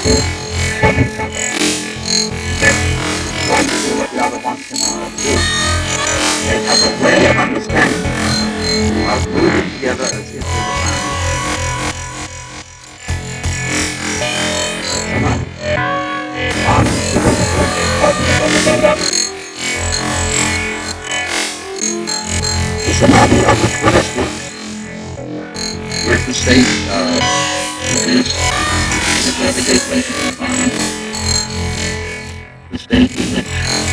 from each other. One to do what the other wants him to do. They have a way of understanding, of moving together as if they were family. The samadhi of the Buddhist with the state produced before the gateway to the mind, the state in which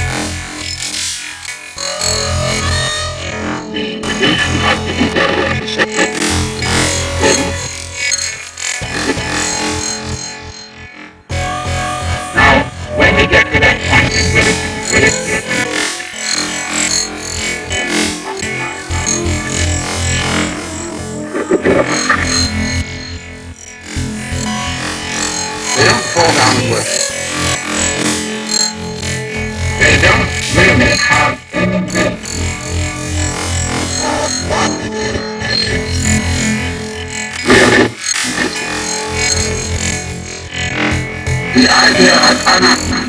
the negation of the ego as a separate thing. Now, when we get to that point in Buddhist they don't fall down and worship. They don't really have any meaning of what it is really existing. The idea of Anatman,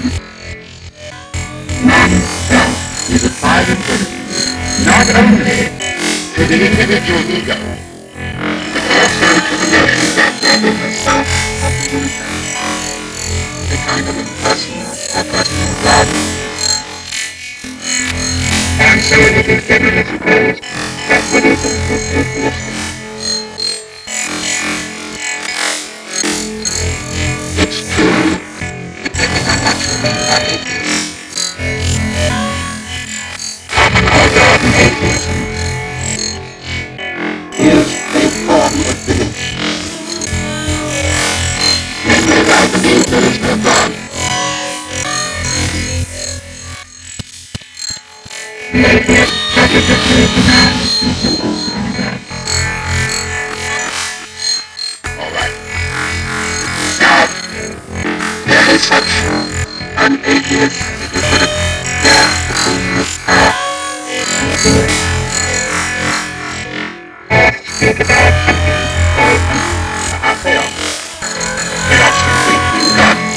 non-self, is applied in Buddhism not only to the individual ego, but also to the notion that there is a self of the universe. A kind of impersonal or personal God. And so it is generally supposed that Buddhism is atheistic. It's true, depending on what you mean by atheism. Common or garden atheism is a form of belief. Namely, I believe there is no God. The atheist positively denies the existence of God. Alright. Now, there is such an atheist, if you put it there, let's speak about